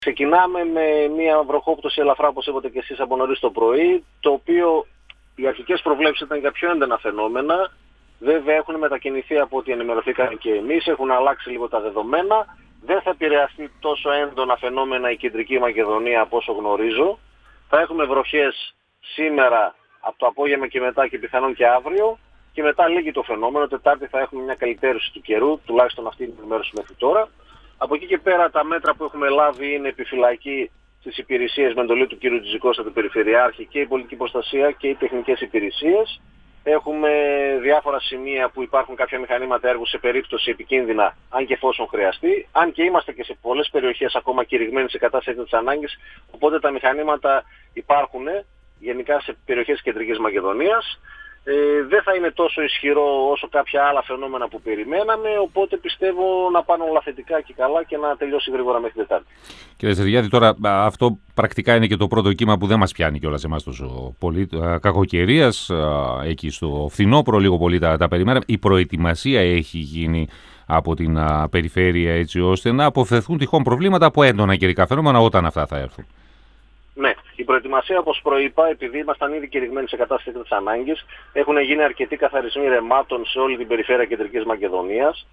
Ξεκινάμε με μια βροχόπτωση ελαφρά, όπως είπατε και εσείς, από νωρίς το πρωί, το οποίο οι αρχικές προβλέψεις ήταν για πιο έντονα φαινόμενα. Βέβαια έχουν μετακινηθεί από ό,τι ενημερωθήκαμε και εμείς, έχουν αλλάξει λίγο τα δεδομένα. Δεν θα επηρεαστεί τόσο έντονα φαινόμενα η Κεντρική Μακεδονία από όσο γνωρίζω. Θα έχουμε βροχές σήμερα από το απόγευμα και μετά και πιθανόν και αύριο. Και μετά λύγει το φαινόμενο. Τετάρτη θα έχουμε μια καλυτέρωση του καιρού, τουλάχιστον αυτή την ενημέρωση μέχρι τώρα. Από εκεί και πέρα τα μέτρα που έχουμε λάβει είναι επιφυλακή στις υπηρεσίες με εντολή του κ. Τζιζικώστα, του Περιφερειάρχη, και η πολιτική προστασία και οι τεχνικές υπηρεσίες. Έχουμε διάφορα σημεία που υπάρχουν κάποια μηχανήματα έργου σε περίπτωση επικίνδυνα, αν και εφόσον χρειαστεί. Αν και είμαστε και σε πολλές περιοχές ακόμα κηρυγμένοι σε κατάσταση της ανάγκης, οπότε τα μηχανήματα υπάρχουν γενικά σε περιοχές της Κεντρικής Μακεδονίας. Δεν θα είναι τόσο ισχυρό όσο κάποια άλλα φαινόμενα που περιμέναμε, οπότε πιστεύω να πάνε όλα θετικά και καλά και να τελειώσει γρήγορα μέχρι την Τετάρτη. Κύριε Στεριάδη, τώρα αυτό πρακτικά είναι και το πρώτο κύμα που δεν μας πιάνει κιόλας εμάς τόσο πολύ. Κακοκαιρίας, εκεί στο φθινόπωρο λίγο πολύ τα περιμέναμε. Η προετοιμασία έχει γίνει από την περιφέρεια έτσι ώστε να αποφευθούν τυχόν προβλήματα από έντονα καιρικά φαινόμενα όταν αυτά θα έρθουν? Ναι, η προετοιμασία, όπως προείπα, επειδή ήμασταν ήδη κηρυγμένοι σε κατάσταση της ανάγκης, έχουν γίνει αρκετοί καθαρισμοί ρεμάτων σε όλη την περιφέρεια Κεντρικής Μακεδονίας,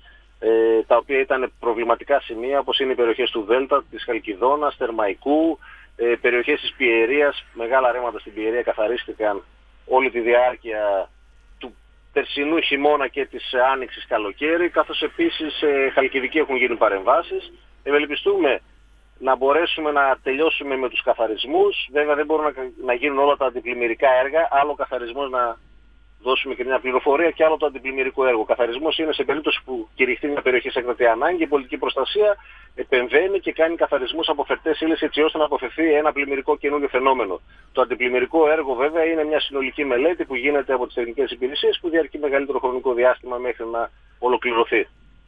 τα οποία ήταν προβληματικά σημεία, όπως είναι οι περιοχές του Δέλτα, της Χαλκιδόνας, Θερμαϊκού, περιοχές της Πιερίας. Μεγάλα ρέματα στην Πιερία καθαρίστηκαν όλη τη διάρκεια του περσινού χειμώνα και της άνοιξης καλοκαίρι, καθώς επίσης Χαλκιδική έχουν γίνει παρεμβάσεις. Ευελπιστούμε να μπορέσουμε να τελειώσουμε με τους καθαρισμούς. Βέβαια δεν μπορούν να γίνουν όλα τα αντιπλημμυρικά έργα. Άλλο καθαρισμός, να δώσουμε και μια πληροφορία, και άλλο το αντιπλημμυρικό έργο. Ο καθαρισμός είναι σε περίπτωση που κηρυχθεί μια περιοχή σε έκτακτη ανάγκη, η πολιτική προστασία επεμβαίνει και κάνει καθαρισμούς από φερτές ύλες έτσι ώστε να αποφευθεί ένα πλημμυρικό καινούριο φαινόμενο. Το αντιπλημμυρικό έργο βέβαια είναι μια συνολική μελέτη που γίνεται από τις τεχνικές υπηρεσίες, που διαρκεί μεγαλύτερο χρονικό διάστημα μέχρι να ολοκληρωθεί.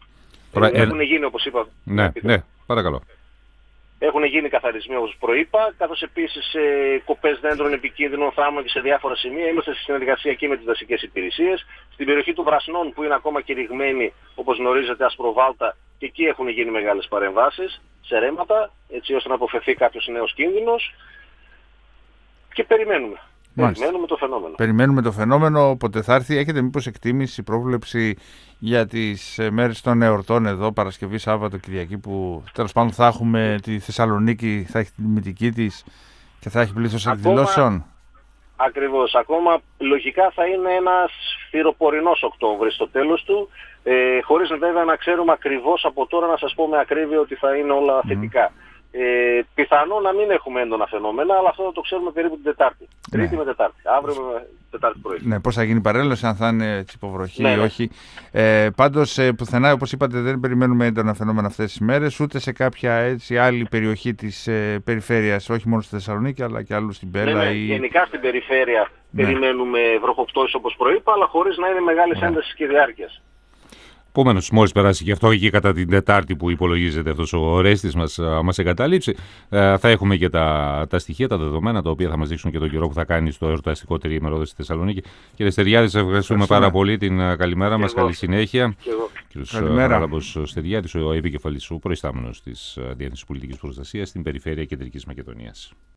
Έχουν γίνει, όπως είπα. Ναι, παρακαλώ. Έχουν γίνει καθαρισμοί, όπως προείπα, καθώς επίσης κοπές δέντρων επικίνδυνων θάμνων και σε διάφορα σημεία. Είμαστε σε συνεργασία και με τις δασικές υπηρεσίες. Στην περιοχή του Βρασνών, που είναι ακόμα κηρυγμένη, όπως γνωρίζετε, Ασπροβάλτα, και εκεί έχουν γίνει μεγάλες παρεμβάσεις σε ρέματα, έτσι ώστε να αποφευθεί κάποιος νέος κίνδυνος. Και περιμένουμε. Περιμένουμε το φαινόμενο. Περιμένουμε το φαινόμενο, πότε θα έρθει? Έχετε μήπως εκτίμηση, πρόβλεψη για τις μέρες των εορτών εδώ, Παρασκευή, Σάββατο, Κυριακή, που τέλος πάντων θα έχουμε τη Θεσσαλονίκη, θα έχει τη μυτική της και θα έχει πλήθος εκδηλώσεων? Ακριβώς. Ακόμα λογικά θα είναι ένας θυροπορεινός Οκτώβρης στο τέλος του, χωρίς βέβαια να ξέρουμε ακριβώς από τώρα, να σας πω με ακρίβεια ότι θα είναι όλα θετικά. Πιθανό να μην έχουμε έντονα φαινόμενα, αλλά αυτό θα το ξέρουμε περίπου την Τετάρτη. Τρίτη με Τετάρτη. Αύριο με Τετάρτη πρωί. Ναι, πώς θα γίνει η παρέλαση, αν θα είναι υποβροχή ή όχι. Πάντως, πουθενά, όπως είπατε, δεν περιμένουμε έντονα φαινόμενα αυτές τις μέρες, ούτε σε κάποια έτσι άλλη περιοχή της περιφέρειας, όχι μόνο στη Θεσσαλονίκη, αλλά και αλλού στην Πέλλα. Ναι, γενικά στην περιφέρεια περιμένουμε βροχοπτώσεις, όπως προείπα, αλλά χωρίς να είναι μεγάλης έντασης και διάρκειας. Επομένως, μόλις περάσει και αυτό, εκεί κατά την Τετάρτη που υπολογίζεται αυτός ο ρέστης μας εγκαταλείψει, θα έχουμε και τα στοιχεία, τα δεδομένα, τα οποία θα μας δείξουν και τον καιρό που θα κάνει στο εορταστικό τριήμερο στη Θεσσαλονίκη. Κύριε Στεριάδη, σας ευχαριστούμε πάρα πολύ. Την καλημέρα μας, καλή συνέχεια. Κύριος Χαράλαμπος Στεριάδης, ο επικεφαλής, ο προϊστάμενος της Διεύθυνσης Πολιτικής Προστασίας στην περιφέρεια Κεντρικής Μακεδονίας.